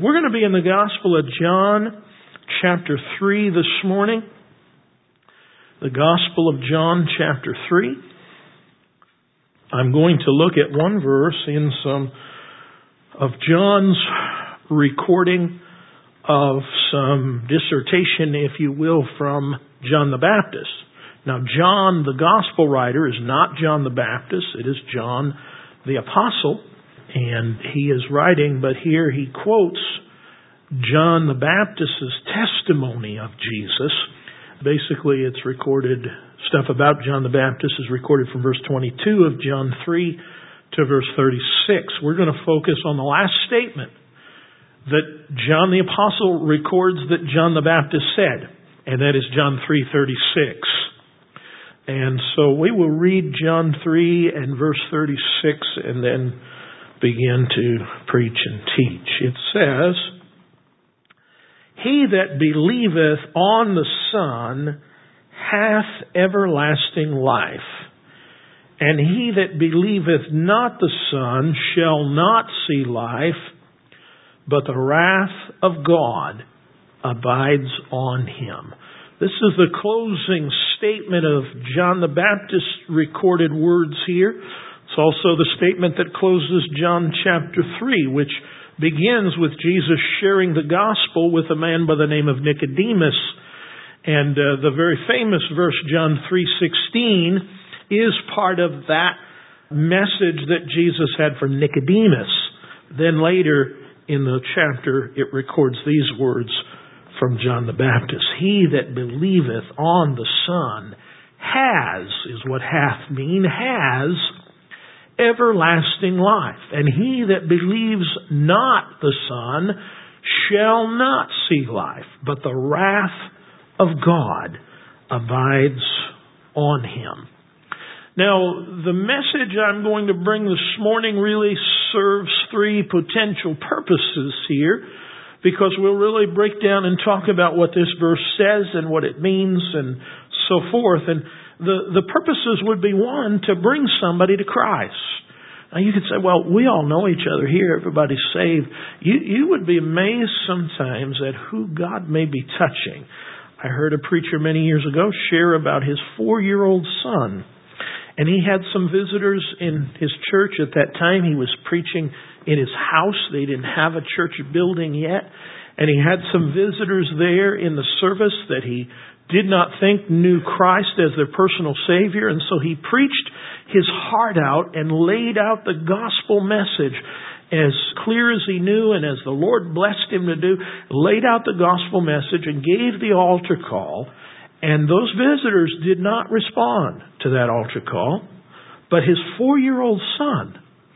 We're going to be in the Gospel of John, chapter 3 this morning. The Gospel of John, chapter 3. I'm going to look at one verse in some of John's recording of some dissertation, if you will, from John the Baptist. Now, John, the Gospel writer, is not John the Baptist. It is John the Apostle. And he is writing, but here he quotes John the Baptist's testimony of Jesus. Basically, it's recorded, stuff about John the Baptist is recorded from verse 22 of John 3 to verse 36. We're going to focus on the last statement that John the Apostle records that John the Baptist said, and that is John 3:36. And so we will read John 3 and verse 36 and then begin to preach and teach. It says, "He that believeth on the Son hath everlasting life, and he that believeth not the Son shall not see life, but the wrath of God abides on him." This is the closing statement of John the Baptist's recorded words here. It's also the statement that closes John chapter 3, which begins with Jesus sharing the gospel with a man by the name of Nicodemus. And the very famous verse, John 3:16, is part of that message that Jesus had for Nicodemus. Then later in the chapter, it records these words from John the Baptist. "He that believeth on the Son has," is what hath mean, has everlasting life. "And he that believes not the Son shall not see life, but the wrath of God abides on him." Now, the message I'm going to bring this morning really serves three potential purposes here, because we'll really break down and talk about what this verse says and what it means and so forth. And the purposes would be, one, to bring somebody to Christ. Now you could say, well, we all know each other here, everybody's saved. You would be amazed sometimes at who God may be touching. I heard a preacher many years ago share about his 4-year-old son. And he had some visitors in his church at that time. He was preaching in his house. They didn't have a church building yet. And he had some visitors there in the service that he did not think knew Christ as their personal Savior. And so he preached his heart out and laid out the gospel message as clear as he knew and as the Lord blessed him to do, laid out the gospel message and gave the altar call. And those visitors did not respond to that altar call. But his 4-year-old son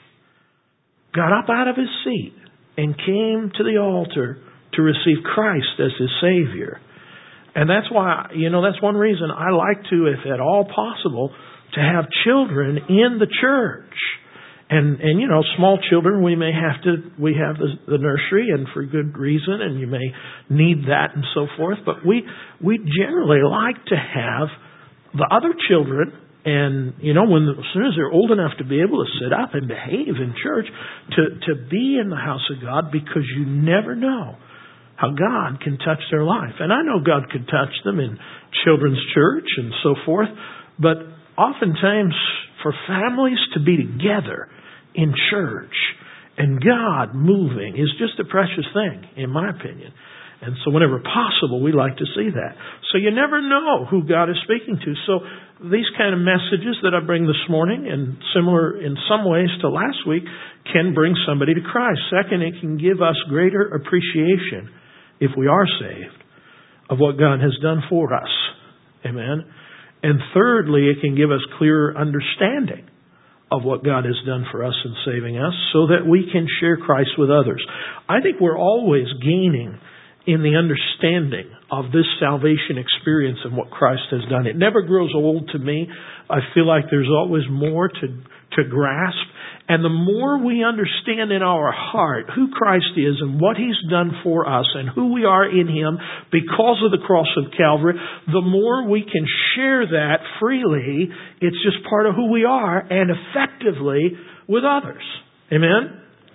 got up out of his seat and came to the altar to receive Christ as his Savior. And that's why, that's one reason I like to, if at all possible, to have children in the church. And small children, we have the nursery, and for good reason, and you may need that and so forth. But we generally like to have the other children, and as soon as they're old enough to be able to sit up and behave in church, to be in the house of God, because you never know how God can touch their life. And I know God could touch them in children's church and so forth, but oftentimes for families to be together in church and God moving is just a precious thing, in my opinion. And so whenever possible, we like to see that. So you never know who God is speaking to. So these kind of messages that I bring this morning, and similar in some ways to last week, can bring somebody to Christ. Second, it can give us greater appreciation, if we are saved, of what God has done for us. Amen. And thirdly, it can give us clearer understanding of what God has done for us in saving us, so that we can share Christ with others. I think we're always gaining in the understanding of this salvation experience and what Christ has done. It never grows old to me. I feel like there's always more to grasp. And the more we understand in our heart who Christ is and what He's done for us and who we are in Him because of the cross of Calvary, the more we can share that freely. It's just part of who we are, and effectively with others. Amen?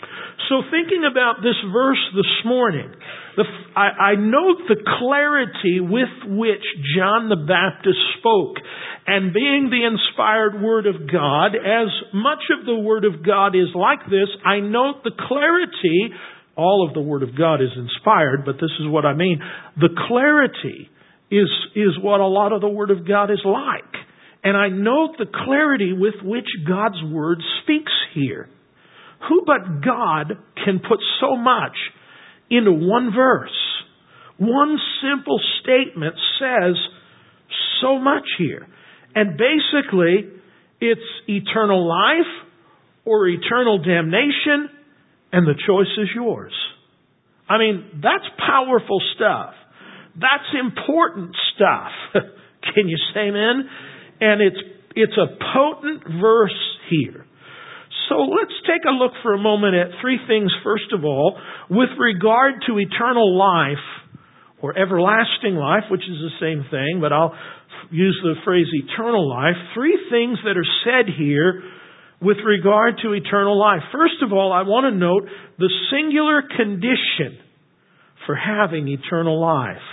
So thinking about this verse this morning, I note the clarity with which John the Baptist spoke. And being the inspired Word of God, as much of the Word of God is like this, I note the clarity. All of the Word of God is inspired, but this is what I mean. The clarity is what a lot of the Word of God is like. And I note the clarity with which God's Word speaks here. Who but God can put so much into one verse? One simple statement says so much here. And basically, it's eternal life or eternal damnation, and the choice is yours. I mean, that's powerful stuff. That's important stuff. Can you say amen? And it's a potent verse here. So let's take a look for a moment at three things, first of all, with regard to eternal life, or everlasting life, which is the same thing, but I'll use the phrase eternal life. Three things that are said here with regard to eternal life. First of all, I want to note the singular condition for having eternal life.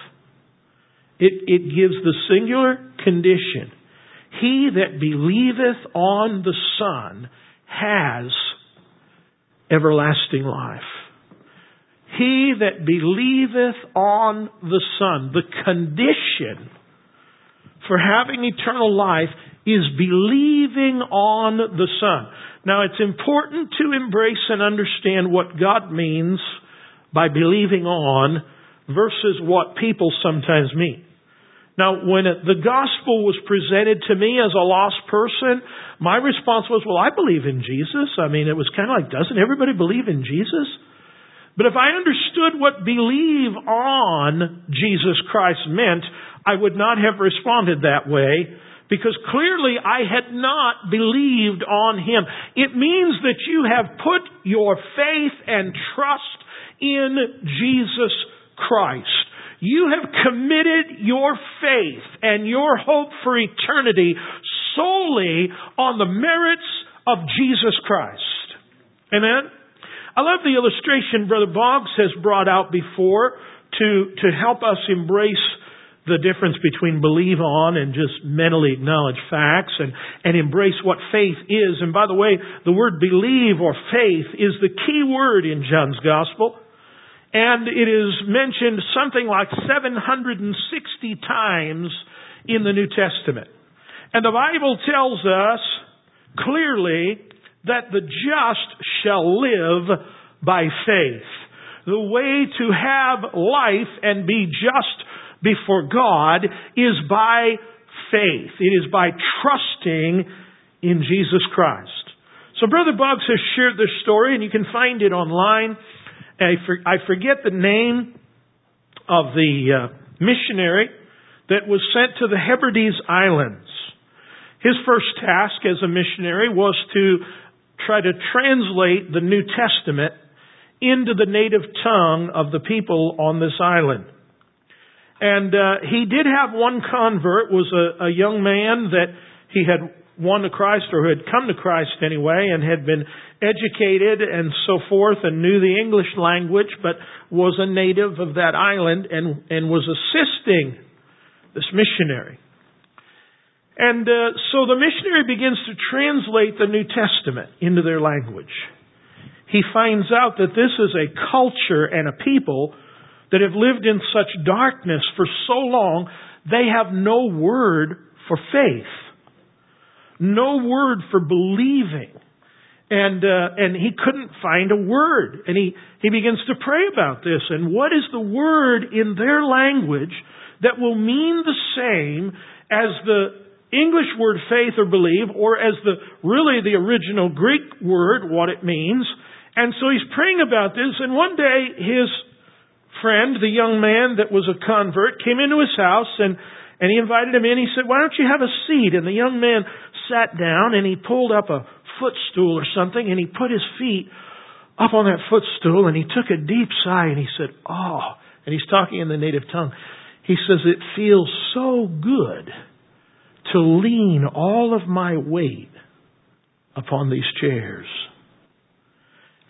It gives the singular condition. He that believeth on the Son has everlasting life. He that believeth on the Son. The condition for having eternal life is believing on the Son. Now, it's important to embrace and understand what God means by believing on versus what people sometimes mean. Now, when the gospel was presented to me as a lost person, my response was, well, I believe in Jesus. I mean, it was kind of like, doesn't everybody believe in Jesus? But if I understood what believe on Jesus Christ meant, I would not have responded that way, because clearly I had not believed on Him. It means that you have put your faith and trust in Jesus Christ. You have committed your faith and your hope for eternity solely on the merits of Jesus Christ. Amen? I love the illustration Brother Boggs has brought out before to help us embrace the difference between believe on and just mentally acknowledge facts and embrace what faith is. And by the way, the word believe or faith is the key word in John's Gospel. And it is mentioned something like 760 times in the New Testament. And the Bible tells us clearly that the just shall live by faith. The way to have life and be just before God is by faith. It is by trusting in Jesus Christ. So Brother Boggs has shared this story, and you can find it online. I forget the name of the missionary that was sent to the Hebrides Islands. His first task as a missionary was to try to translate the New Testament into the native tongue of the people on this island. And he did have one convert, was a young man that he had won to Christ, or who had come to Christ anyway, and had been educated and so forth, and knew the English language, but was a native of that island and was assisting this missionary. And so the missionary begins to translate the New Testament into their language. He finds out that this is a culture and a people that have lived in such darkness for so long, they have no word for faith. No word for believing. And he couldn't find a word. And he begins to pray about this. And what is the word in their language that will mean the same as the English word faith or believe, or as the original Greek word, what it means? And so he's praying about this, and one day his friend, the young man that was a convert, came into his house and he invited him in. He said, "Why don't you have a seat?" And the young man sat down and he pulled up a footstool or something, and he put his feet up on that footstool, and he took a deep sigh and he said, "Oh," and he's talking in the native tongue. He says, "It feels so good to lean all of my weight upon these chairs."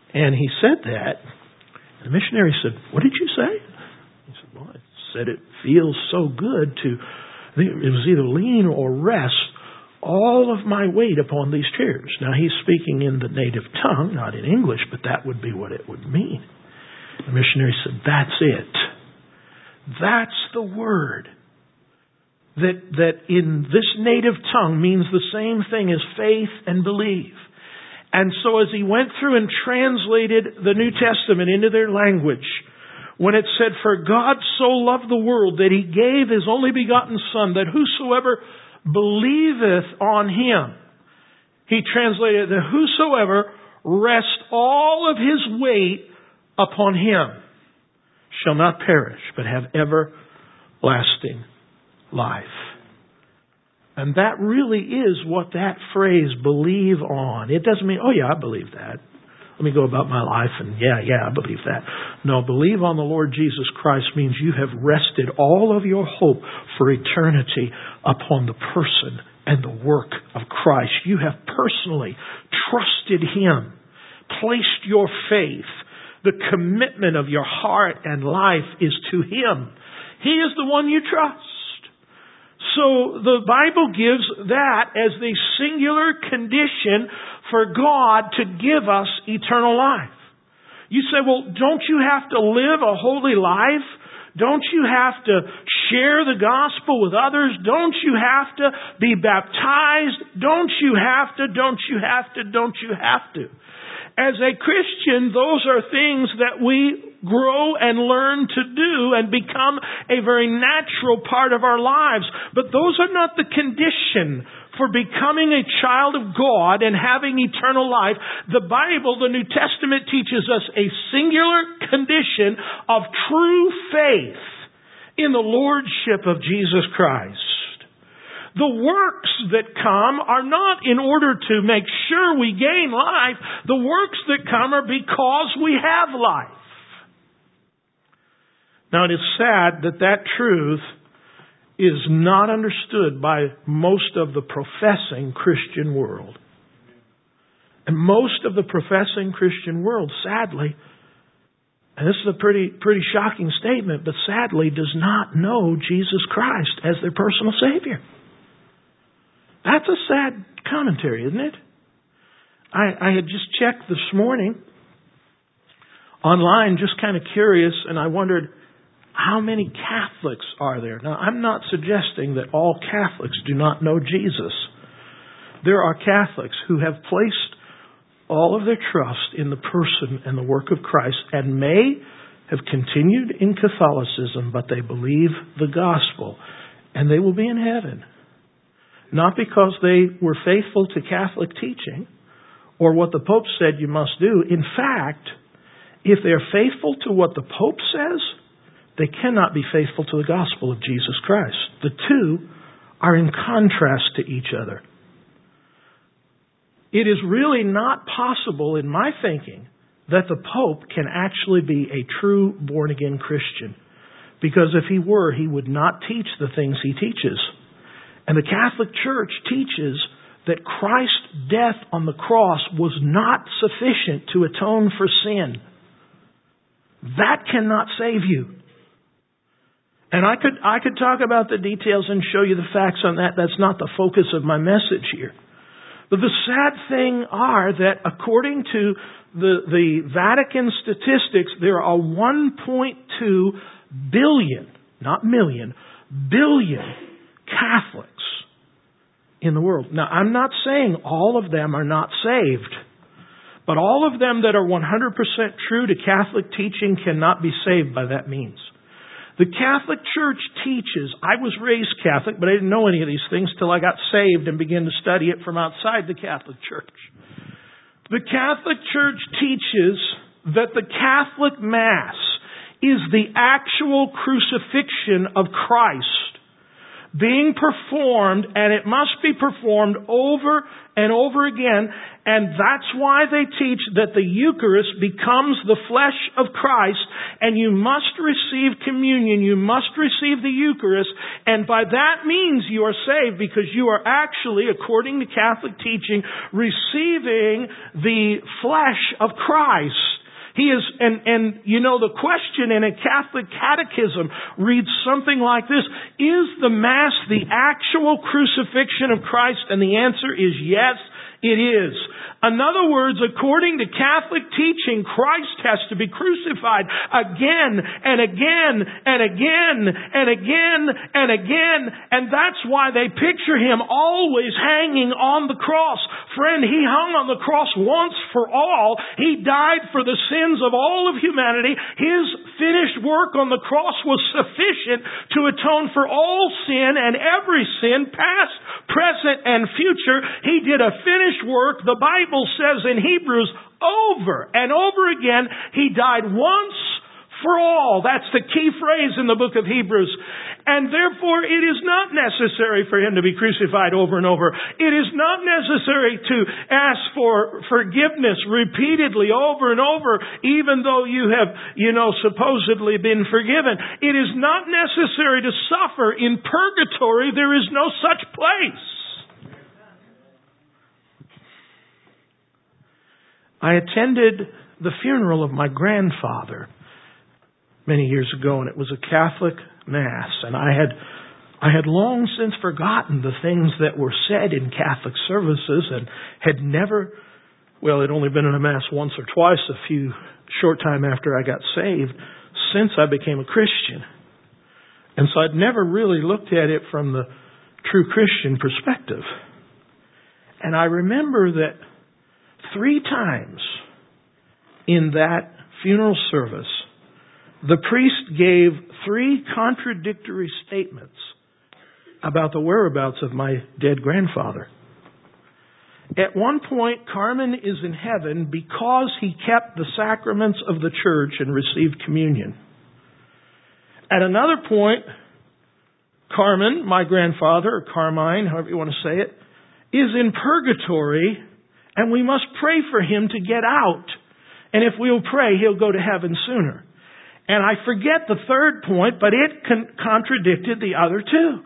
And he said that. The missionary said, "What did you say?" He said, "Well, I said it feels so good to, it was either lean or rest all of my weight upon these chairs." Now he's speaking in the native tongue, not in English, but that would be what it would mean. The missionary said, "That's it. That's the word that in this native tongue means the same thing as faith and believe." And so as he went through and translated the New Testament into their language, when it said, "For God so loved the world that He gave His only begotten Son, that whosoever believeth on Him," he translated that whosoever rest all of his weight upon Him shall not perish, but have everlasting life. And that really is what that phrase, believe on. It doesn't mean, oh yeah, I believe that. Let me go about my life and yeah, I believe that. No, believe on the Lord Jesus Christ means you have rested all of your hope for eternity upon the person and the work of Christ. You have personally trusted Him, placed your faith. The commitment of your heart and life is to Him. He is the one you trust. So the Bible gives that as the singular condition for God to give us eternal life. You say, well, don't you have to live a holy life? Don't you have to share the gospel with others? Don't you have to be baptized? Don't you have to? As a Christian, those are things that we grow and learn to do and become a very natural part of our lives. But those are not the condition for becoming a child of God and having eternal life. The Bible, the New Testament, teaches us a singular condition of true faith in the Lordship of Jesus Christ. The works that come are not in order to make sure we gain life. The works that come are because we have life. Now it is sad that that truth is not understood by most of the professing Christian world. And most of the professing Christian world, sadly, and this is a pretty shocking statement, but sadly does not know Jesus Christ as their personal Savior. That's a sad commentary, isn't it? I had just checked this morning online, just kind of curious, and I wondered, how many Catholics are there? Now, I'm not suggesting that all Catholics do not know Jesus. There are Catholics who have placed all of their trust in the person and the work of Christ and may have continued in Catholicism, but they believe the gospel and they will be in heaven. Not because they were faithful to Catholic teaching or what the Pope said you must do. In fact, if they're faithful to what the Pope says, they cannot be faithful to the gospel of Jesus Christ. The two are in contrast to each other. It is really not possible, in my thinking, that the Pope can actually be a true born-again Christian. Because if he were, he would not teach the things he teaches. And the Catholic Church teaches that Christ's death on the cross was not sufficient to atone for sin. That cannot save you. And I could talk about the details and show you the facts on that. That's not the focus of my message here. But the sad thing are that according to the Vatican statistics, there are 1.2 billion, not million, billion Catholics in the world. Now, I'm not saying all of them are not saved, but all of them that are 100% true to Catholic teaching cannot be saved by that means. The Catholic Church teaches, I was raised Catholic, but I didn't know any of these things till I got saved and began to study it from outside the Catholic Church. The Catholic Church teaches that the Catholic Mass is the actual crucifixion of Christ being performed, and it must be performed over and over again. And that's why they teach that the Eucharist becomes the flesh of Christ, and you must receive communion, you must receive the Eucharist, and by that means you are saved, because you are actually, according to Catholic teaching, receiving the flesh of Christ. He is, and you know, the question in a Catholic catechism reads something like this: is the Mass the actual crucifixion of Christ? And the answer is yes, it is. In other words, according to Catholic teaching, Christ has to be crucified again and again and again and again and again. And that's why they picture Him always hanging on the cross. Friend, He hung on the cross once for all. He died for the sins of all of humanity. His finished work on the cross was sufficient to atone for all sin and every sin, past, present, and future. He did a finished work. The Bible says in Hebrews over and over again, He died once for all. That's the key phrase in the book of Hebrews. And therefore, it is not necessary for Him to be crucified over and over. It is not necessary to ask for forgiveness repeatedly over and over, even though you have, supposedly been forgiven. It is not necessary to suffer in purgatory. There is no such place. I attended the funeral of my grandfather many years ago, and it was a Catholic Mass, and I had long since forgotten the things that were said in Catholic services, and had never, had only been in a Mass once or twice a short time after I got saved, since I became a Christian. And so I'd never really looked at it from the true Christian perspective. And I remember that 3 times in that funeral service, the priest gave 3 contradictory statements about the whereabouts of my dead grandfather. At one point, Carmen is in heaven because he kept the sacraments of the church and received communion. At another point, Carmen, my grandfather, or Carmine, however you want to say it, is in purgatory, and we must pray for him to get out. And if we'll pray, he'll go to heaven sooner. And I forget the third point, but it contradicted the other 2.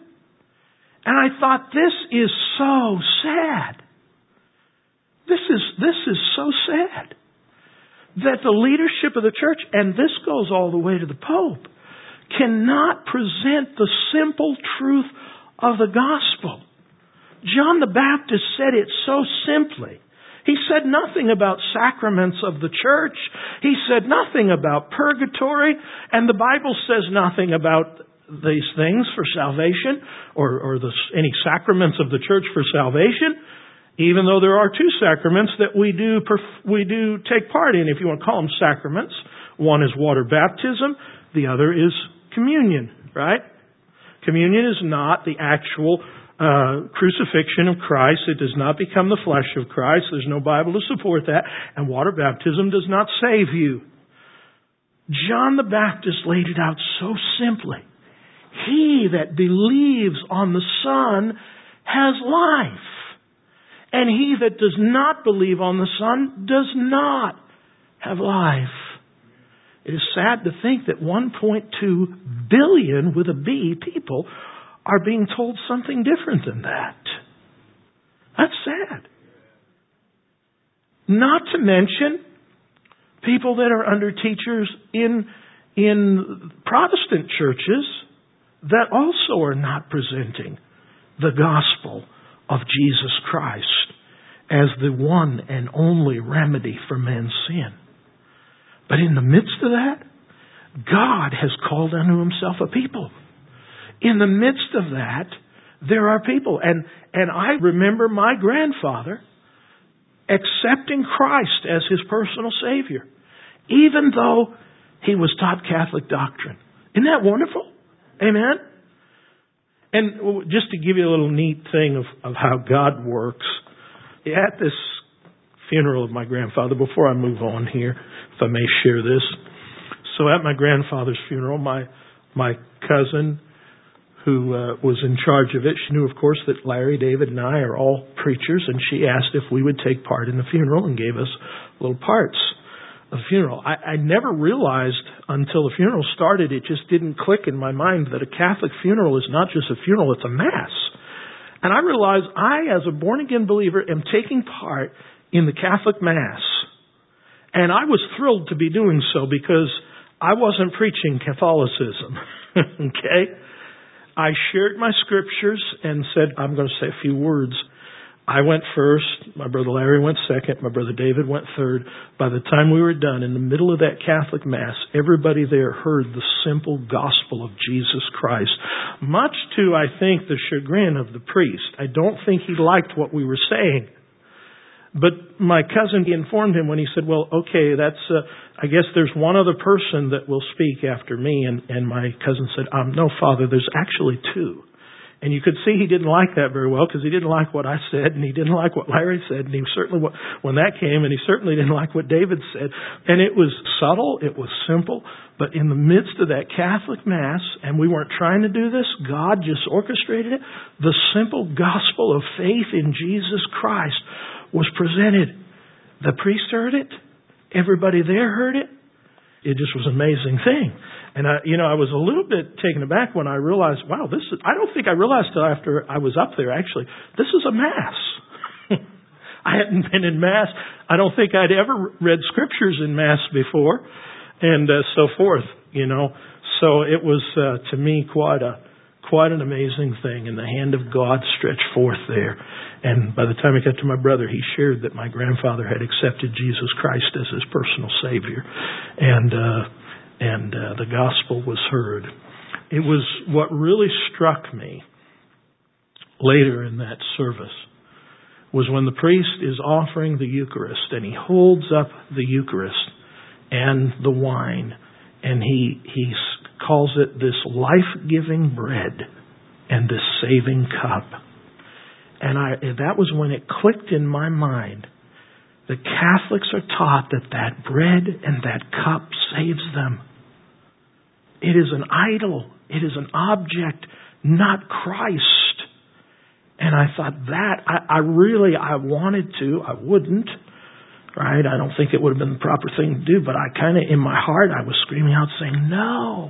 And I thought, this is so sad. This is so sad. That the leadership of the church, and this goes all the way to the Pope, cannot present the simple truth of the gospel. John the Baptist said it so simply. He said nothing about sacraments of the church. He said nothing about purgatory. And the Bible says nothing about these things for salvation or any sacraments of the church for salvation, even though there are 2 sacraments that we do take part in, if you want to call them sacraments. One is water baptism. The other is communion, right? Communion is not the actual crucifixion of Christ. It does not become the flesh of Christ. There's no Bible to support that. And water baptism does not save you. John the Baptist laid it out so simply. He that believes on the Son has life. And he that does not believe on the Son does not have life. It is sad to think that 1.2 billion, with a B, people are being told something different than that. That's sad. Not to mention people that are under teachers in Protestant churches that also are not presenting the gospel of Jesus Christ as the one and only remedy for man's sin. But in the midst of that, God has called unto Himself a people. In the midst of that, there are people. And I remember my grandfather accepting Christ as his personal Savior, even though he was taught Catholic doctrine. Isn't that wonderful? Amen? And just to give you a little neat thing of how God works, at this funeral of my grandfather, before I move on here, if I may share this. So at my grandfather's funeral, my cousin, who was in charge of it. She knew, of course, that Larry, David, and I are all preachers, and she asked if we would take part in the funeral and gave us little parts of the funeral. I never realized until the funeral started, it just didn't click in my mind that a Catholic funeral is not just a funeral, it's a Mass. And I realized I, as a born-again believer, am taking part in the Catholic Mass. And I was thrilled to be doing so because I wasn't preaching Catholicism. Okay? I shared my scriptures and said, I'm going to say a few words. I went first. My brother Larry went second. My brother David went third. By the time we were done, in the middle of that Catholic Mass, everybody there heard the simple gospel of Jesus Christ. Much to, I think, the chagrin of the priest. I don't think he liked what we were saying. But my cousin informed him when he said, well, okay, I guess there's one other person that will speak after me. And my cousin said, no, Father, there's actually two. And you could see he didn't like that very well because he didn't like what I said and he didn't like what Larry said. And he certainly, when that came, and he certainly didn't like what David said. And it was subtle, it was simple, but in the midst of that Catholic Mass, and we weren't trying to do this, God just orchestrated it, the simple gospel of faith in Jesus Christ was presented. The priest heard it. Everybody there heard it. It just was an amazing thing. And I was a little bit taken aback when I realized, wow, I don't think I realized till after I was up there, actually, this is a Mass. I hadn't been in Mass. I don't think I'd ever read scriptures in Mass before, and so forth, So it was, to me, quite an amazing thing. And the hand of God stretched forth there. And by the time I got to my brother, he shared that my grandfather had accepted Jesus Christ as his personal Savior. And the gospel was heard. It was what really struck me later in that service was when the priest is offering the Eucharist and he holds up the Eucharist and the wine and he calls it this life-giving bread and this saving cup. And that was when it clicked in my mind. The Catholics are taught that bread and that cup saves them. It is an idol. It is an object, not Christ. And I thought I wanted to. I wouldn't. Right? I don't think it would have been the proper thing to do, but I kind of, in my heart, I was screaming out saying, no.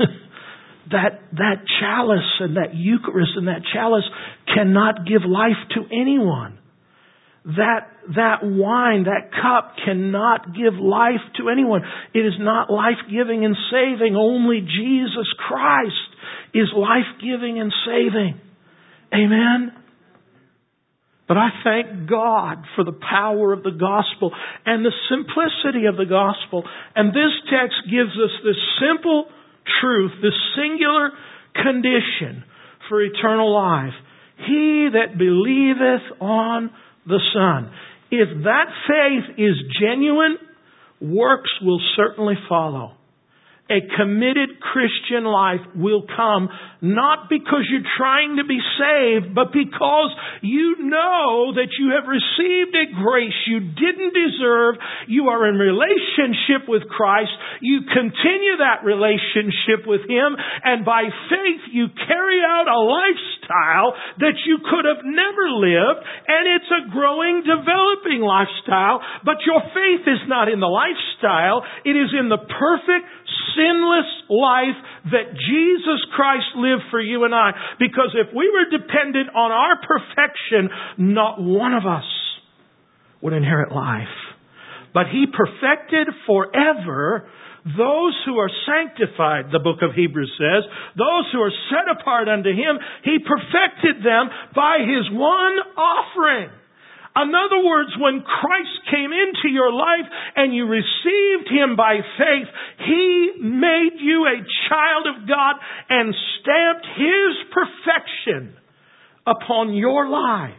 That chalice and that Eucharist and that chalice cannot give life to anyone. That wine, that cup cannot give life to anyone. It is not life-giving and saving. Only Jesus Christ is life-giving and saving. Amen? But I thank God for the power of the gospel and the simplicity of the gospel. And this text gives us this simple truth, this singular condition for eternal life. He that believeth on the Son. If that faith is genuine, works will certainly follow. A committed Christian life will come not because you're trying to be saved, but because you know that you have received a grace you didn't deserve. You are in relationship with Christ. You continue that relationship with Him, and by faith you carry out a lifestyle that you could have never lived, and it's a growing, developing lifestyle, but your faith is not in the lifestyle. It is in the perfect, sinless life that Jesus Christ lived for you and I. Because if we were dependent on our perfection, not one of us would inherit life. But He perfected forever those who are sanctified, the book of Hebrews says. Those who are set apart unto Him, He perfected them by His one offering. In other words, when Christ came into your life and you received Him by faith, He made you a child of God and stamped His perfection upon your life.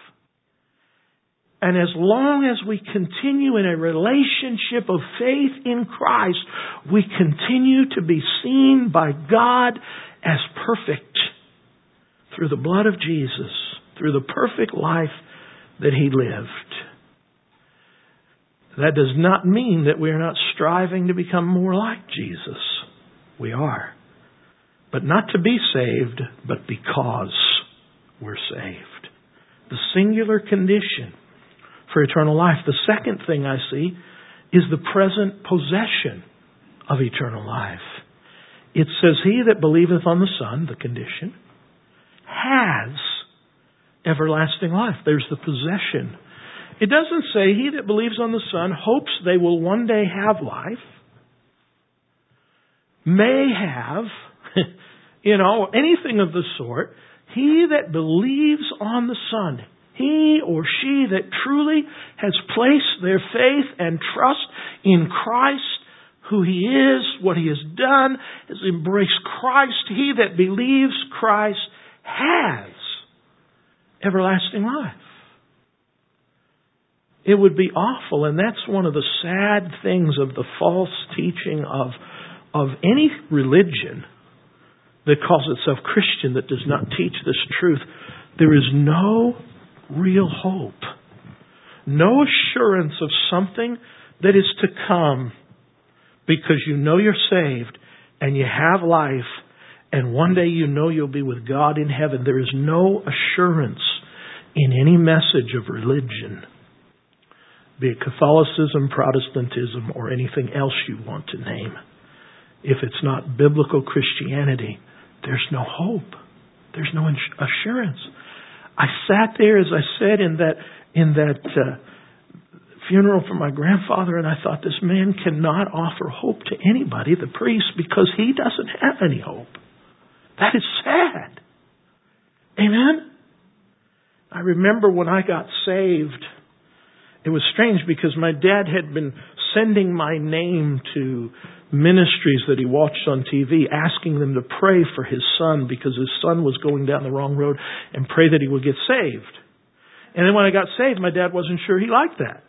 And as long as we continue in a relationship of faith in Christ, we continue to be seen by God as perfect through the blood of Jesus, through the perfect life that He lived. That does not mean that we are not striving to become more like Jesus. We are. But not to be saved, but because we're saved. The singular condition for eternal life. The second thing I see is the present possession of eternal life. It says, he that believeth on the Son, the condition, has everlasting life. There's the possession. It doesn't say he that believes on the Son hopes they will one day have life, may have, anything of the sort. He that believes on the Son, he or she that truly has placed their faith and trust in Christ, who He is, what He has done, has embraced Christ. He that believes Christ has everlasting life. It would be awful, and that's one of the sad things of the false teaching of any religion that calls itself Christian that does not teach this truth. There is no real hope, no assurance of something that is to come, because you know you're saved and you have life, and one day you know you'll be with God in heaven. There is no assurance in any message of religion, be it Catholicism, Protestantism, or anything else you want to name. If it's not biblical Christianity, there's no hope. There's no assurance. I sat there, as I said, in that funeral for my grandfather, and I thought, this man cannot offer hope to anybody, the priest, because he doesn't have any hope. That is sad. Amen? I remember when I got saved, it was strange because my dad had been sending my name to ministries that he watched on TV, asking them to pray for his son because his son was going down the wrong road, and pray that he would get saved. And then when I got saved, my dad wasn't sure he liked that.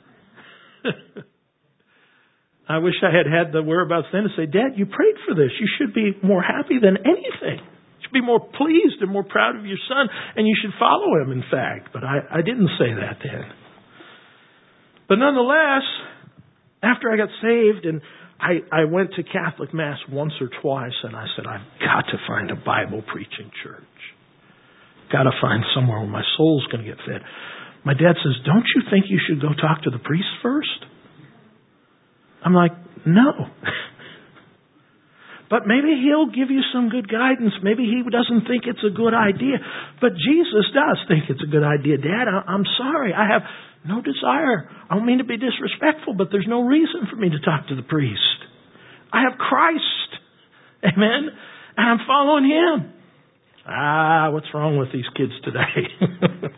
I wish I had the whereabouts then to say, Dad, you prayed for this. You should be more happy than anything. You should be more pleased and more proud of your son, and you should follow him, in fact. But I didn't say that then. But nonetheless, after I got saved, and I went to Catholic Mass once or twice, and I said, I've got to find a Bible-preaching church. Got to find somewhere where my soul's going to get fed. My dad says, don't you think you should go talk to the priest first? I'm like, no. But maybe he'll give you some good guidance. Maybe he doesn't think it's a good idea. But Jesus does think it's a good idea. Dad, I'm sorry. I have no desire. I don't mean to be disrespectful, but there's no reason for me to talk to the priest. I have Christ. Amen? And I'm following Him. What's wrong with these kids today?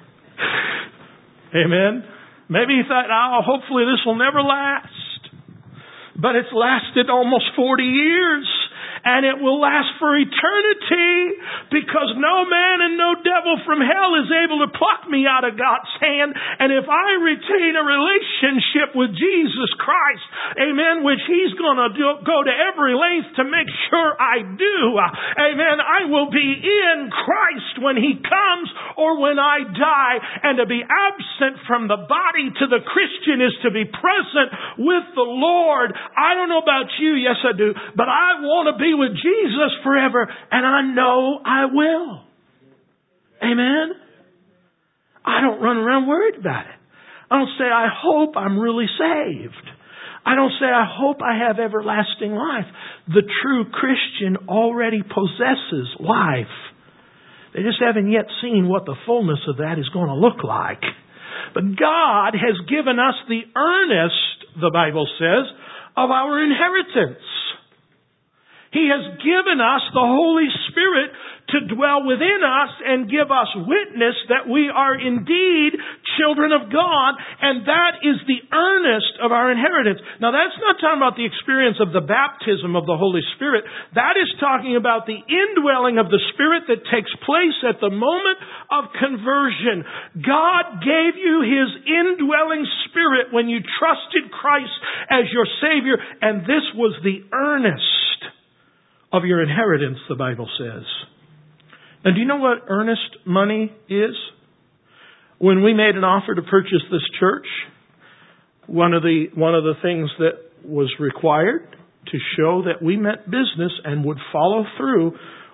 Amen? Maybe he thought, hopefully this will never last. But it's lasted almost 40 years. And it will last for eternity, because no man and no devil from hell is able to pluck me out of God's hand. And if I retain a relationship with Jesus Christ, amen, which He's going to go to every length to make sure I do, amen, I will be in Christ when He comes or when I die. And to be absent from the body to the Christian is to be present with the Lord. I don't know about you, yes I do, but I want to be with Jesus forever, and I know I will. Amen? I don't run around worried about it. I don't say, I hope I'm really saved. I don't say, I hope I have everlasting life. The true Christian already possesses life. They just haven't yet seen what the fullness of that is going to look like. But God has given us the earnest, the Bible says, of our inheritance. He has given us the Holy Spirit to dwell within us and give us witness that we are indeed children of God, and that is the earnest of our inheritance. Now, that's not talking about the experience of the baptism of the Holy Spirit. That is talking about the indwelling of the Spirit that takes place at the moment of conversion. God gave you His indwelling Spirit when you trusted Christ as your Savior, and this was the earnest of your inheritance, the Bible says. Now, do you know what earnest money is? When we made an offer to purchase this church, one of the things that was required to show that we meant business and would follow through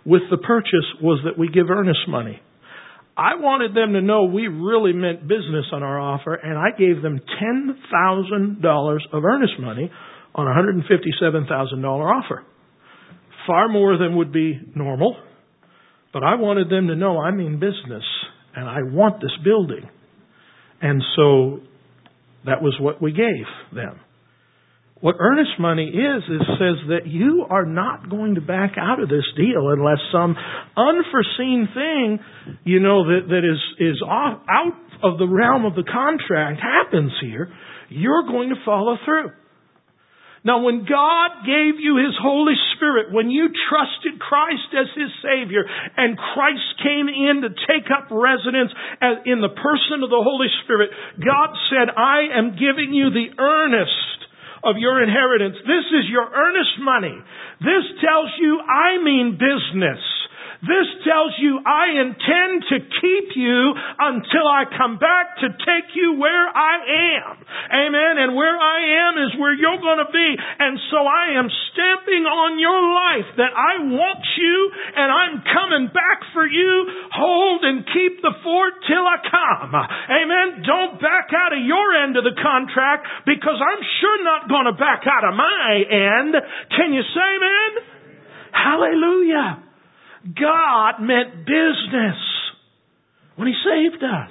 with the purchase was that we give earnest money. I wanted them to know we really meant business on our offer, and I gave them $10,000 of earnest money on a $157,000 offer. Far more than would be normal, but I wanted them to know I mean business, and I want this building. And so that was what we gave them. What earnest money says that you are not going to back out of this deal unless some unforeseen thing, that is out of the realm of the contract happens here. You're going to follow through. Now, when God gave you His Holy Spirit, when you trusted Christ as His Savior, and Christ came in to take up residence in the person of the Holy Spirit, God said, I am giving you the earnest of your inheritance. This is your earnest money. This tells you I mean business. This tells you I intend to keep you until I come back to take you where I am. Amen. And where I am is where you're going to be. And so I am stamping on your life that I want you and I'm coming back for you. Hold and keep the fort till I come. Amen. Don't back out of your end of the contract, because I'm sure not going to back out of my end. Can you say amen? Hallelujah. God meant business when He saved us.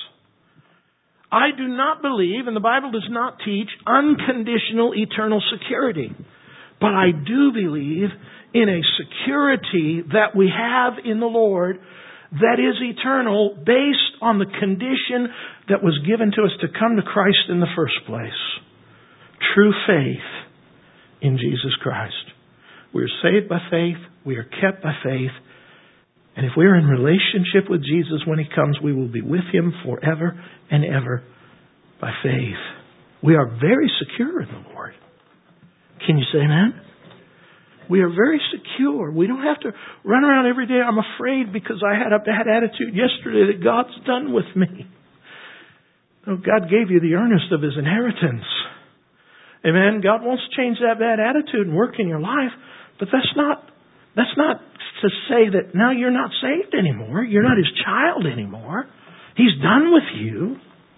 I do not believe, and the Bible does not teach, unconditional eternal security. But I do believe in a security that we have in the Lord that is eternal, based on the condition that was given to us to come to Christ in the first place. True faith in Jesus Christ. We are saved by faith. We are kept by faith. And if we are in relationship with Jesus when He comes, we will be with Him forever and ever by faith. We are very secure in the Lord. Can you say amen? We are very secure. We don't have to run around every day, I'm afraid because I had a bad attitude yesterday that God's done with me. No, God gave you the earnest of His inheritance. Amen. God wants to change that bad attitude and work in your life, but that's not to say that now you're not saved anymore. You're not His child anymore. He's done with you.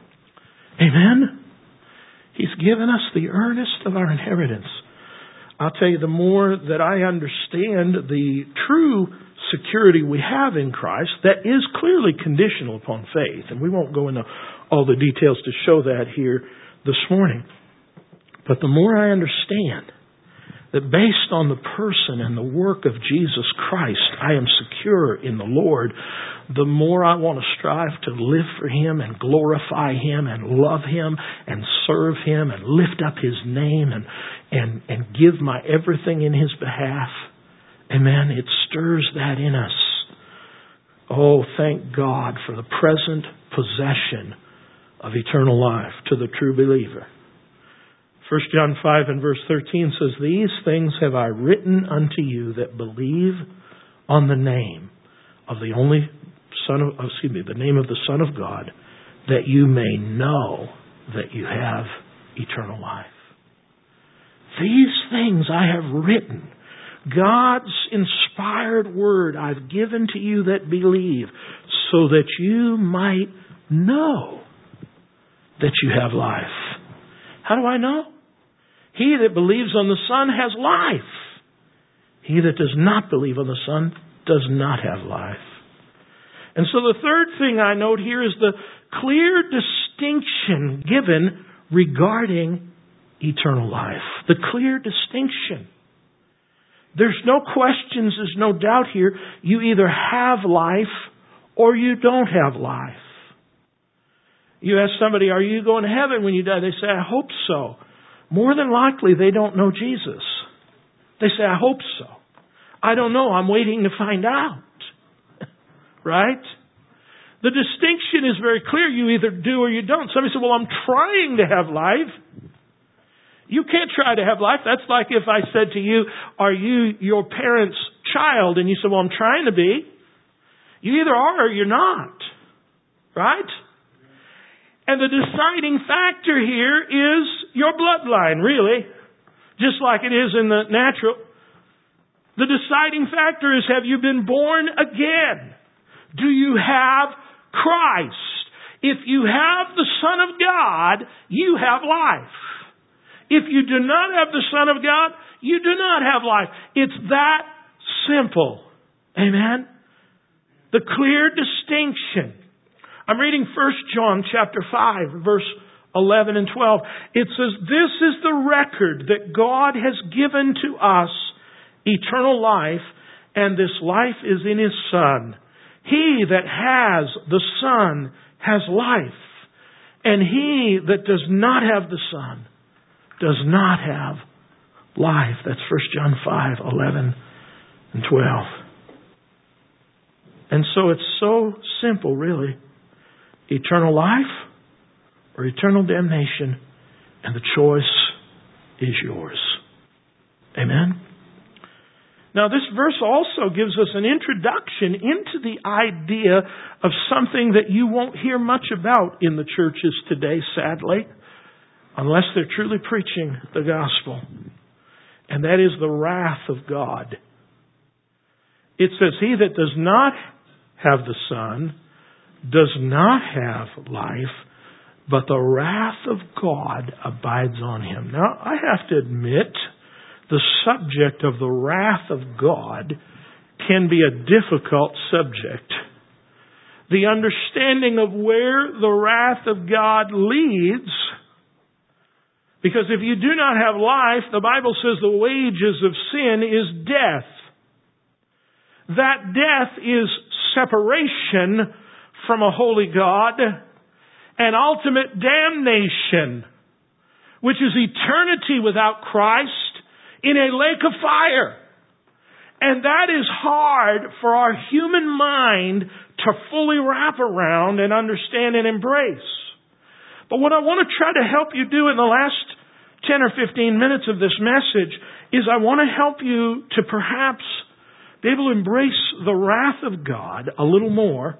Amen. He's given us the earnest of our inheritance. I'll tell you, the more that I understand the true security we have in Christ, that is clearly conditional upon faith. And we won't go into all the details to show that here this morning. But the more I understand that based on the person and the work of Jesus Christ, I am secure in the Lord, the more I want to strive to live for Him and glorify Him and love Him and serve Him and lift up His name and give my everything in His behalf. Amen. It stirs that in us. Oh, thank God for the present possession of eternal life to the true believer. 1 John 5 and verse 13 says, "These things have I written unto you that believe on the name of the only Son of, the name of the Son of God, that you may know that you have eternal life." These things I have written, God's inspired word I've given to you that believe, so that you might know that you have life. How do I know? He that believes on the Son has life. He that does not believe on the Son does not have life. And so the third thing I note here is the clear distinction given regarding eternal life. The clear distinction. There's no questions, there's no doubt here. You either have life or you don't have life. You ask somebody, are you going to heaven when you die? They say, I hope so. More than likely, they don't know Jesus. They say, I hope so. I don't know. I'm waiting to find out. Right? The distinction is very clear. You either do or you don't. Somebody said, well, I'm trying to have life. You can't try to have life. That's like if I said to you, are you your parents' child? And you said, well, I'm trying to be. You either are or you're not. Right? And the deciding factor here is your bloodline, really. Just like it is in the natural. The deciding factor is, have you been born again? Do you have Christ? If you have the Son of God, you have life. If you do not have the Son of God, you do not have life. It's that simple. Amen? The clear distinction. I'm reading 1 John chapter 5, verse 11 and 12. It says, "This is the record that God has given to us, eternal life, and this life is in His Son. He that has the Son has life, and he that does not have the Son does not have life." That's 1 John 5, 11 and 12. And so it's so simple, really. Eternal life or eternal damnation, and the choice is yours. Amen? Now, this verse also gives us an introduction into the idea of something that you won't hear much about in the churches today, sadly, unless they're truly preaching the gospel. And that is the wrath of God. It says, "He that does not have the Son does not have life, but the wrath of God abides on him." Now, I have to admit, the subject of the wrath of God can be a difficult subject. The understanding of where the wrath of God leads, because if you do not have life, the Bible says the wages of sin is death. That death is separation from a holy God and ultimate damnation, which is eternity without Christ in a lake of fire. And that is hard for our human mind to fully wrap around and understand and embrace. But what I want to try to help you do in the last 10 or 15 minutes of this message is I want to help you to perhaps be able to embrace the wrath of God a little more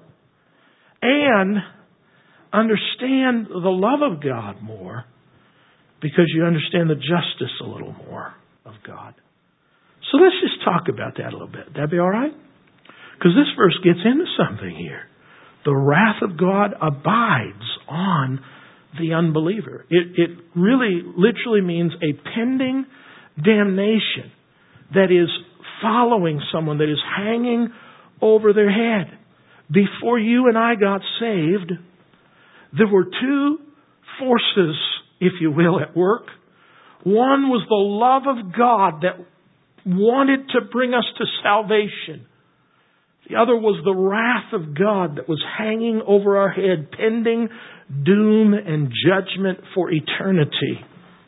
and understand the love of God more, because you understand the justice a little more of God. So let's just talk about that a little bit. That'd be all right? Because this verse gets into something here. The wrath of God abides on the unbeliever. It really literally means a pending damnation that is following someone, that is hanging over their head. Before you and I got saved, there were two forces, if you will, at work. One was the love of God that wanted to bring us to salvation. The other was the wrath of God that was hanging over our head, pending doom and judgment for eternity.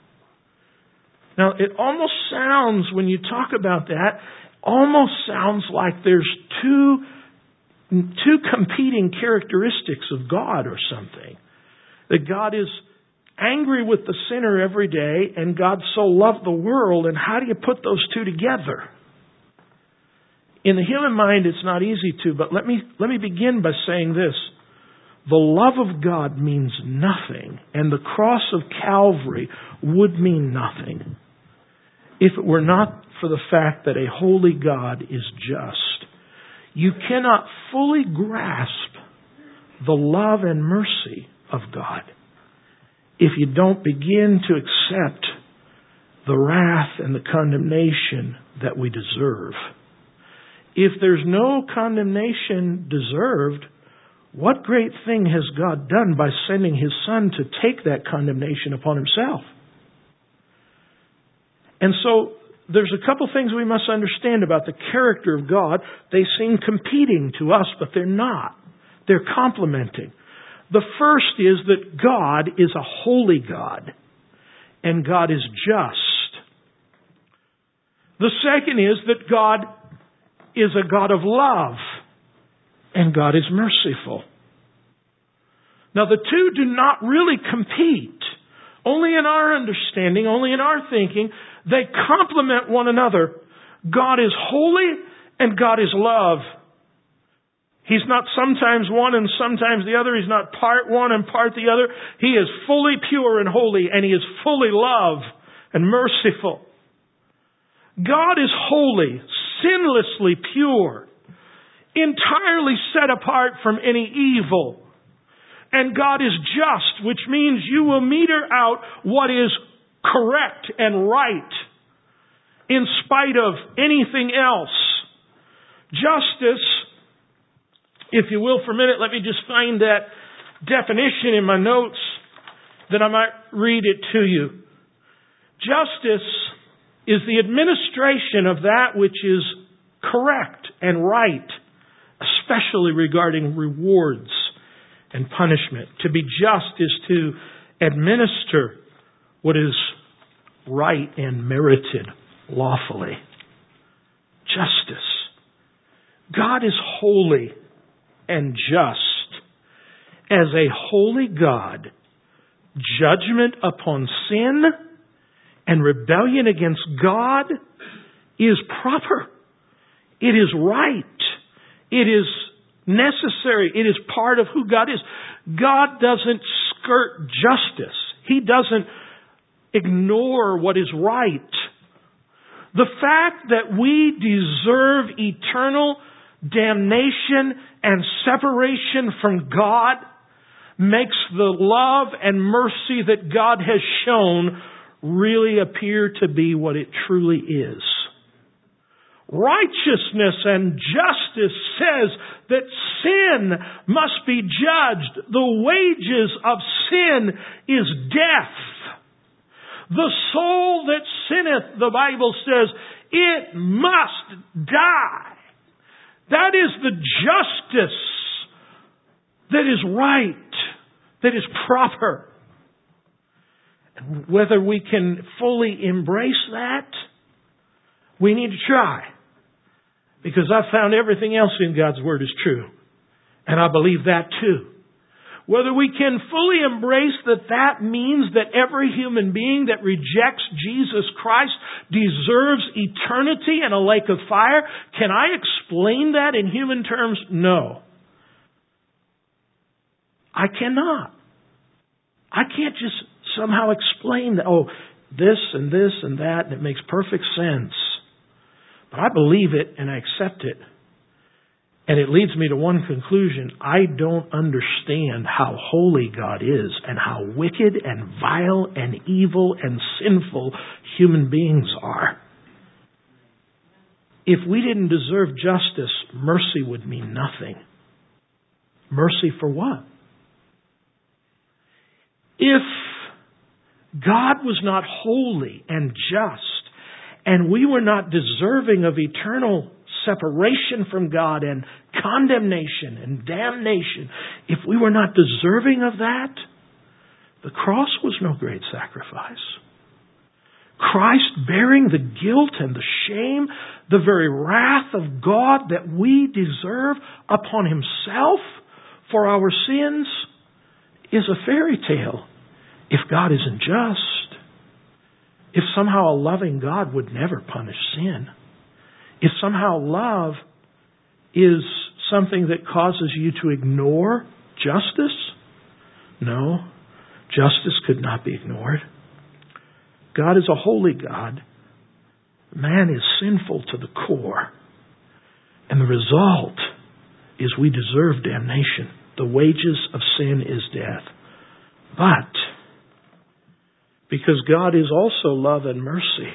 Now, it almost sounds, when you talk about that, almost sounds like there's two competing characteristics of God or something. That God is angry with the sinner every day, and God so loved the world, and how do you put those two together? In the human mind, it's not easy to, but let me begin by saying this. The love of God means nothing, and the cross of Calvary would mean nothing if it were not for the fact that a holy God is just. You cannot fully grasp the love and mercy of God if you don't begin to accept the wrath and the condemnation that we deserve. If there's no condemnation deserved, what great thing has God done by sending His Son to take that condemnation upon Himself? And so, there's a couple things we must understand about the character of God. They seem competing to us, but they're not. They're complementing. The first is that God is a holy God, and God is just. The second is that God is a God of love, and God is merciful. Now, the two do not really compete. Only in our understanding, only in our thinking, they complement one another. God is holy and God is love. He's not sometimes one and sometimes the other. He's not part one and part the other. He is fully pure and holy, and He is fully love and merciful. God is holy, sinlessly pure, entirely set apart from any evil. And God is just, which means you will meter out what is correct and right in spite of anything else. Justice, if you will, for a minute, let me just find that definition in my notes that I might read it to you. Justice is the administration of that which is correct and right, especially regarding rewards and punishment. To be just is to administer what is right and merited lawfully. Justice. God is holy and just. As a holy God, judgment upon sin and rebellion against God is proper. It is right. It is necessary. It is part of who God is. God doesn't skirt justice. He doesn't ignore what is right. The fact that we deserve eternal damnation and separation from God makes the love and mercy that God has shown really appear to be what it truly is. Righteousness and justice says that sin must be judged. The wages of sin is death. The soul that sinneth, the Bible says, it must die. That is the justice that is right, that is proper. And whether we can fully embrace that, we need to try. Because I've found everything else in God's Word is true. And I believe that too. Whether we can fully embrace that means that every human being that rejects Jesus Christ deserves eternity in a lake of fire. Can I explain that in human terms? No. I cannot. I can't just somehow explain that, this and this and that, and it makes perfect sense. But I believe it and I accept it. And it leads me to one conclusion. I don't understand how holy God is and how wicked and vile and evil and sinful human beings are. If we didn't deserve justice, mercy would mean nothing. Mercy for what? If God was not holy and just, and we were not deserving of eternal separation from God and condemnation and damnation, if we were not deserving of that, the cross was no great sacrifice. Christ bearing the guilt and the shame, the very wrath of God that we deserve upon Himself for our sins, is a fairy tale if God isn't just. If somehow a loving God would never punish sin. If somehow love is something that causes you to ignore justice, no, justice could not be ignored. God is a holy God. Man is sinful to the core. And the result is we deserve damnation. The wages of sin is death. But because God is also love and mercy,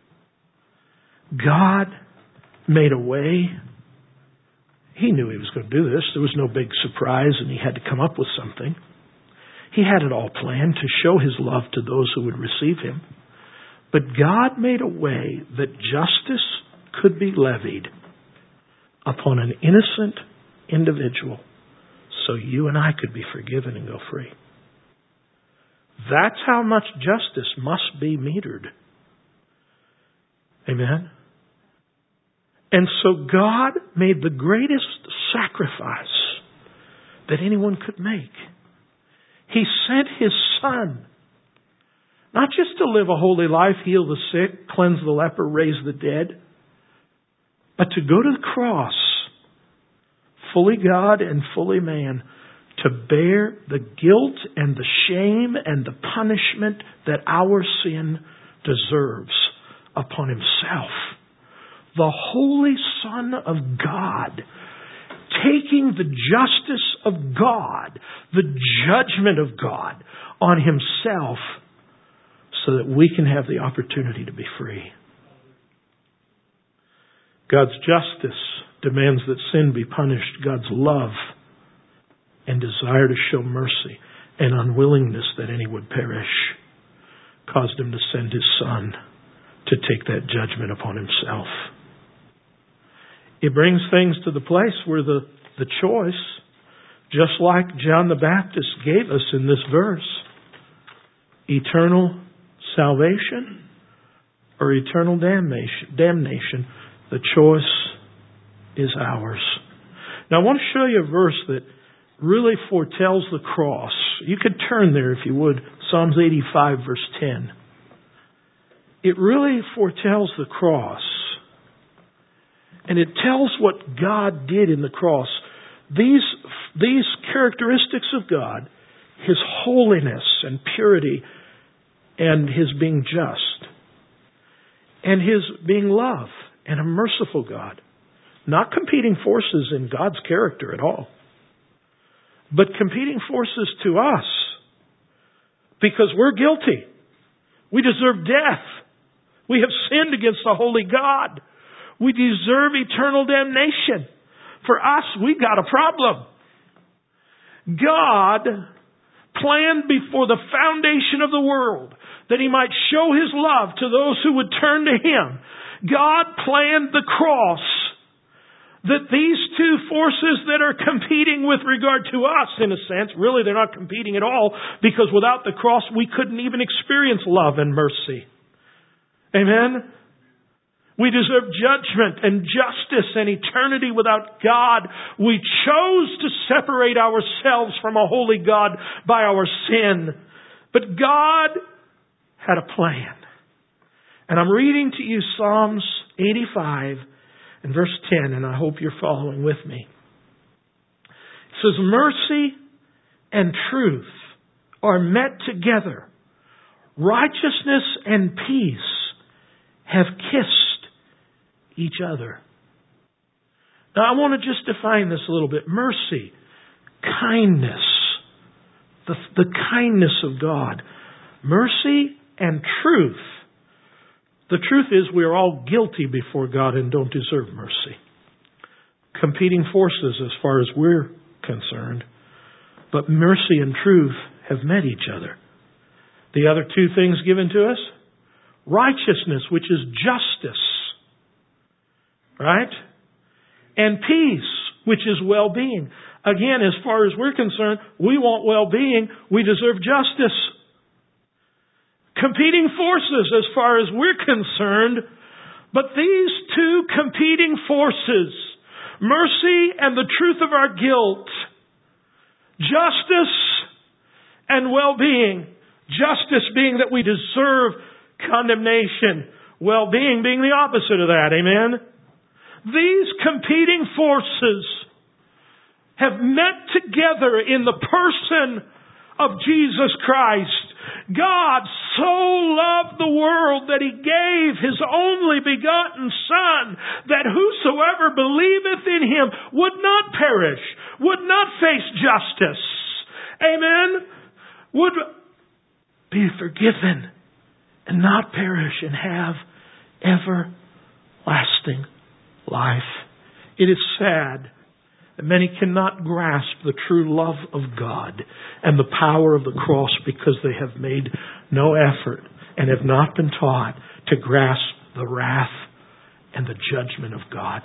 God made a way. He knew He was going to do this. There was no big surprise and He had to come up with something. He had it all planned to show His love to those who would receive Him. But God made a way that justice could be levied upon an innocent individual so you and I could be forgiven and go free. That's how much justice must be metered. Amen? And so God made the greatest sacrifice that anyone could make. He sent His Son, not just to live a holy life, heal the sick, cleanse the leper, raise the dead, but to go to the cross, fully God and fully man, to bear the guilt and the shame and the punishment that our sin deserves upon Himself the Holy Son of God, taking the justice of God, the judgment of God on Himself so that we can have the opportunity to be free. God's justice demands that sin be punished. God's love and desire to show mercy and unwillingness that any would perish caused Him to send His Son to take that judgment upon Himself. It brings things to the place where the choice, just like John the Baptist gave us in this verse, eternal salvation or eternal damnation, the choice is ours. Now I want to show you a verse that really foretells the cross. You could turn there if you would. Psalms 85 verse 10. It really foretells the cross. And it tells what God did in the cross. These characteristics of God, His holiness and purity, and His being just, and His being love and a merciful God. Not competing forces in God's character at all, but competing forces to us because we're guilty. We deserve death. We have sinned against the holy God. We deserve eternal damnation. For us, we got a problem. God planned before the foundation of the world that He might show His love to those who would turn to Him. God planned the cross that these two forces that are competing with regard to us, in a sense, really they're not competing at all, because without the cross we couldn't even experience love and mercy. Amen? We deserve judgment and justice and eternity without God. We chose to separate ourselves from a holy God by our sin. But God had a plan. And I'm reading to you Psalms 85 and verse 10, and I hope you're following with me. It says, mercy and truth are met together. Righteousness and peace have kissed each other. Now I want to just define this a little bit. Mercy, kindness, the kindness of God. Mercy and truth. The truth is we are all guilty before God and don't deserve mercy. Competing forces as far as we're concerned. But mercy and truth have met each other. The other two things given to us? Righteousness, which is justice. Right? And peace, which is well-being. Again, as far as we're concerned, we want well-being. We deserve justice. Competing forces as far as we're concerned. But these two competing forces, mercy and the truth of our guilt, justice and well-being. Justice being that we deserve condemnation. Well-being being the opposite of that. Amen? These competing forces have met together in the person of Jesus Christ. God so loved the world that He gave His only begotten Son, that whosoever believeth in Him would not perish, would not face justice. Amen? Would be forgiven and not perish and have everlasting life. It is sad that many cannot grasp the true love of God and the power of the cross because they have made no effort and have not been taught to grasp the wrath and the judgment of God.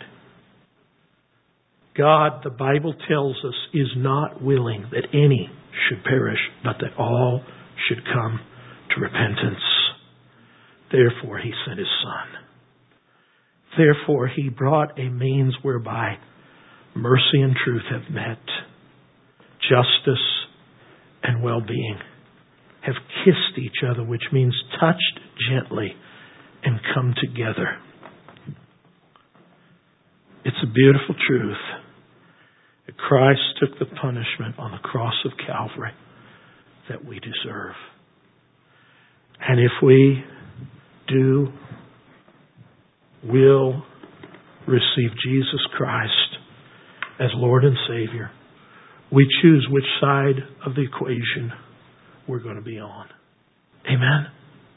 God, the Bible tells us, is not willing that any should perish, but that all should come to repentance. Therefore, He sent His Son. Therefore, He brought a means whereby mercy and truth have met. Justice and well-being have kissed each other, which means touched gently and come together. It's a beautiful truth that Christ took the punishment on the cross of Calvary that we deserve. And if we do, will receive Jesus Christ as Lord and Savior, we choose which side of the equation we're going to be on. Amen?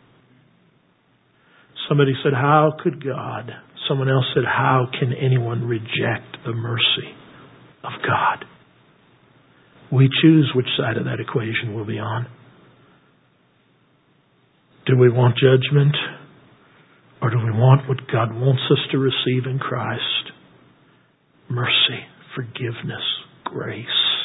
Somebody said, how could God? Someone else said, how can anyone reject the mercy of God? We choose which side of that equation we'll be on. Do we want judgment? Or do we want what God wants us to receive in Christ? Mercy, forgiveness, grace.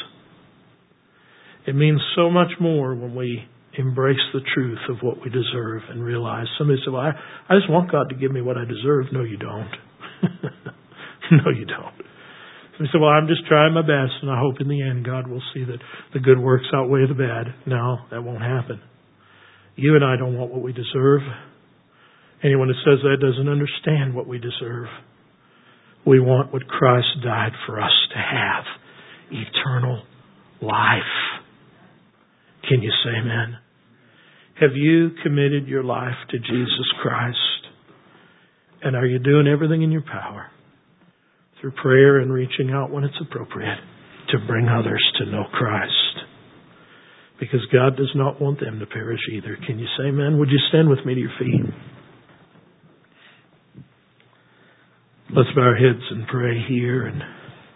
It means so much more when we embrace the truth of what we deserve and realize. Somebody said, well, I just want God to give me what I deserve. No, you don't. No, you don't. Somebody said, well, I'm just trying my best, and I hope in the end God will see that the good works outweigh the bad. No, that won't happen. You and I don't want what we deserve. Anyone who says that doesn't understand what we deserve. We want what Christ died for us to have. Eternal life. Can you say amen? Have you committed your life to Jesus Christ? And are you doing everything in your power, through prayer and reaching out when it's appropriate, to bring others to know Christ? Because God does not want them to perish either. Can you say amen? Would you stand with me to your feet? Let's bow our heads and pray here. And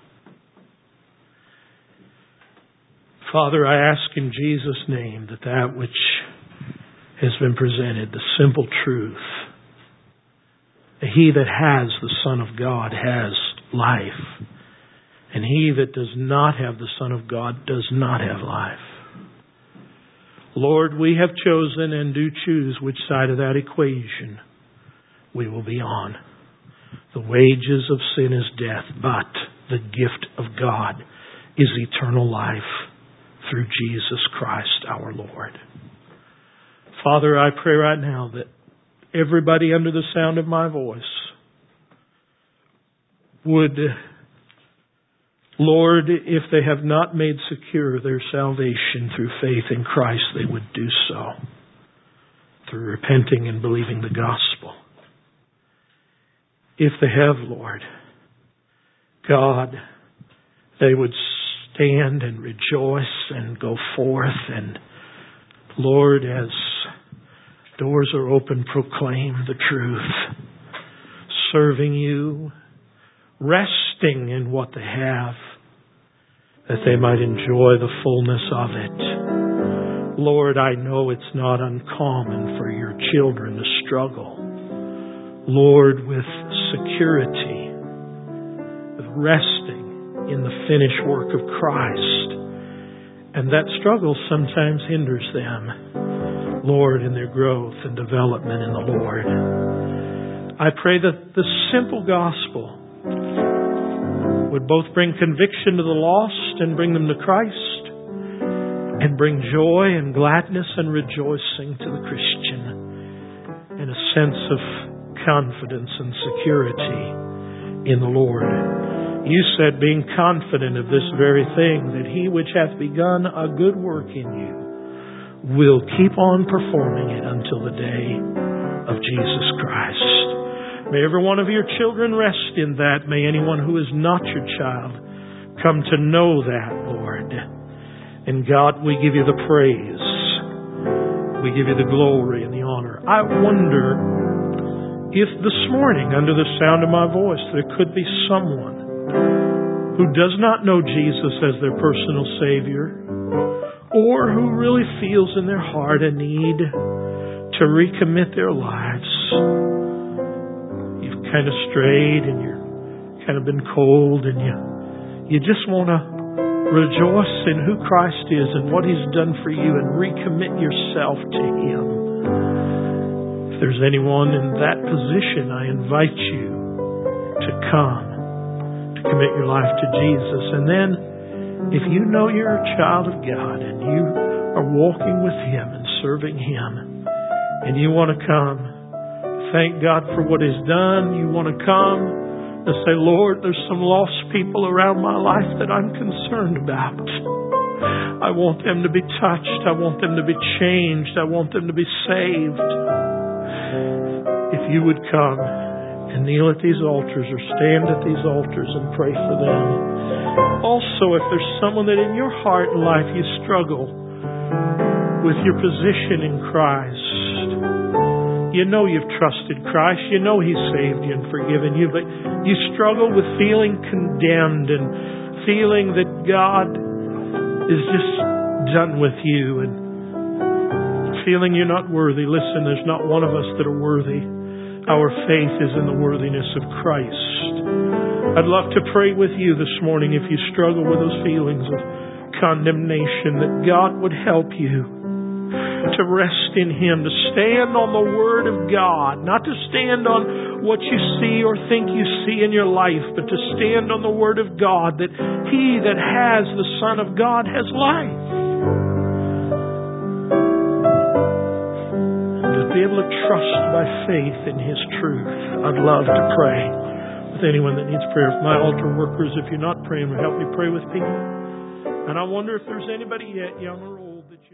Father, I ask in Jesus' name that which has been presented, the simple truth, that he that has the Son of God has life, and he that does not have the Son of God does not have life. Lord, we have chosen and do choose which side of that equation we will be on. The wages of sin is death, but the gift of God is eternal life through Jesus Christ our Lord. Father, I pray right now that everybody under the sound of my voice would, Lord, if they have not made secure their salvation through faith in Christ, they would do so through repenting and believing the gospel. If they have, Lord, God, they would stand and rejoice and go forth and, Lord, as doors are open, proclaim the truth, serving you, resting in what they have, that they might enjoy the fullness of it. Lord, I know it's not uncommon for your children to struggle, Lord, with security, with resting in the finished work of Christ. And that struggle sometimes hinders them, Lord, in their growth and development in the Lord. I pray that the simple gospel would both bring conviction to the lost and bring them to Christ, and bring joy and gladness and rejoicing to the Christian, and a sense of confidence and security in the Lord. You said, being confident of this very thing, that he which hath begun a good work in you will keep on performing it until the day of Jesus Christ. May every one of your children rest in that. May anyone who is not your child come to know that, Lord. And God, we give you the praise. We give you the glory and the honor. I wonder if this morning, under the sound of my voice, there could be someone who does not know Jesus as their personal Savior, or who really feels in their heart a need to recommit their lives. You've kind of strayed and you're kind of been cold, and you just want to rejoice in who Christ is and what He's done for you and recommit yourself to Him. If there's anyone in that position, I invite you to come, to commit your life to Jesus. And then, if you know you're a child of God and you are walking with Him and serving Him, and you want to come, thank God for what He's done, you want to come and say, Lord, there's some lost people around my life that I'm concerned about. I want them to be touched. I want them to be changed. I want them to be saved. If you would come and kneel at these altars or stand at these altars and pray for them. Also, if there's someone that in your heart and life you struggle with your position in Christ, you know you've trusted Christ, you know He's saved you and forgiven you, but you struggle with feeling condemned and feeling that God is just done with you and feeling you're not worthy. Listen, there's not one of us that are worthy. Our faith is in the worthiness of Christ. I'd love to pray with you this morning if you struggle with those feelings of condemnation, that God would help you to rest in Him, to stand on the Word of God, not to stand on what you see or think you see in your life, but to stand on the Word of God, that he that has the Son of God has life. Be able to trust by faith in His truth. I'd love to pray with anyone that needs prayer. My altar workers, if you're not praying, would help me pray with people. And I wonder if there's anybody yet young or